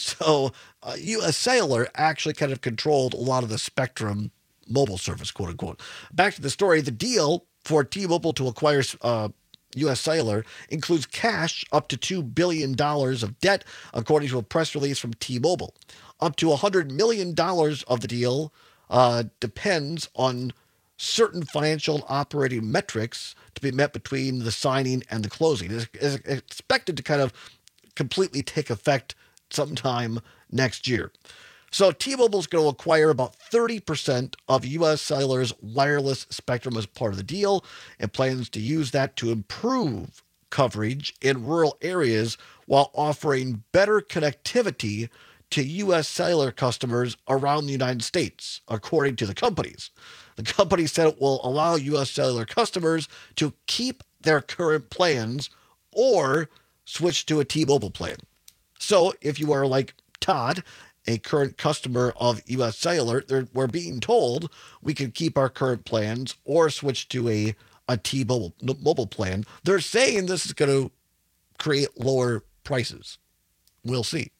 U.S. Cellular actually kind of controlled a lot of the Spectrum mobile service, quote unquote. Back to the story, the deal for T-Mobile to acquire U.S. Cellular includes cash up to $2 billion of debt, according to a press release from T-Mobile. Up to $100 million of the deal depends on certain financial and operating metrics to be met between the signing and the closing. It is expected to kind of completely take effect sometime next year. So T-Mobile is going to acquire about 30% of U.S. Cellular's wireless spectrum as part of the deal and plans to use that to improve coverage in rural areas while offering better connectivity to U.S. Cellular customers around the United States, according to the companies. The company said it will allow U.S. Cellular customers to keep their current plans or switch to a T-Mobile plan. So if you are like Todd, a current customer of U.S. Cellular, we're being told we can keep our current plans or switch to a T-Mobile plan. They're saying this is going to create lower prices. We'll see.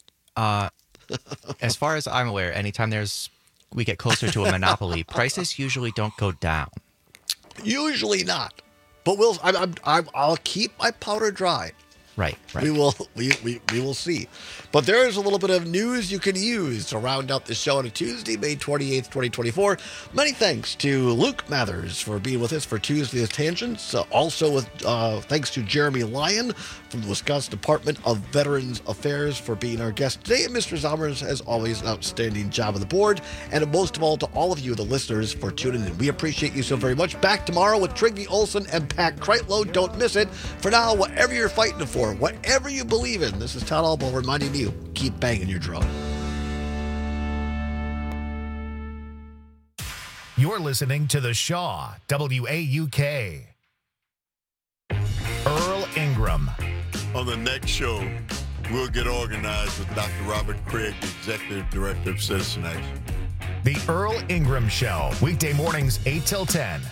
As far as I'm aware, anytime we get closer to a monopoly, prices usually don't go down. Usually not. But I'll keep my powder dry. Right. We will see. But there is a little bit of news you can use to round out the show on a Tuesday, May 28th, 2024. Many thanks to Luke Mathers for being with us for Tuesday's Tangents. Also with thanks to Jeremy Lyon from the Wisconsin Department of Veterans Affairs for being our guest today. And Mr. Zommers, as always, an outstanding job on the board. And most of all, to all of you, the listeners, for tuning in. We appreciate you so very much. Back tomorrow with Triggy Olson and Pat Kreitlow. Don't miss it. For now, whatever you're fighting for, whatever you believe in, this is Todd Albaugh reminding you, keep banging your drum. You're listening to The Shaw, WAUK. Earl Ingram. On the next show, we'll get organized with Dr. Robert Craig, the Executive Director of Citizen Action. The Earl Ingram Show, weekday mornings 8 till 10.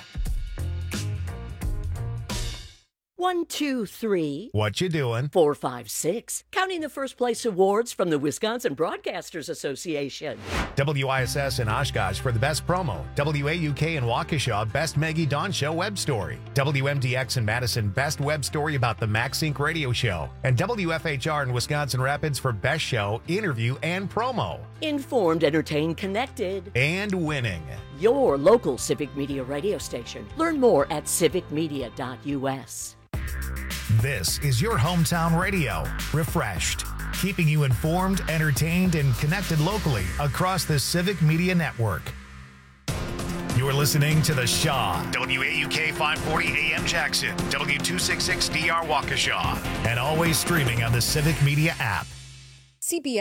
1, 2, 3. What you doing? 4, 5, 6. Counting the first place awards from the Wisconsin Broadcasters Association. WISS in Oshkosh for the best promo. WAUK in Waukesha, best Maggie Dawn Show web story. WMDX in Madison, best web story about the MaxSync radio show. And WFHR in Wisconsin Rapids for best show, interview, and promo. Informed, entertained, connected. And winning. Your local Civic Media radio station. Learn more at civicmedia.us. This is your hometown radio, refreshed, keeping you informed, entertained, and connected locally across the Civic Media Network. You're listening to The Shaw, WAUK 540 AM Jackson, W266DR Waukesha, and always streaming on the Civic Media app. CBS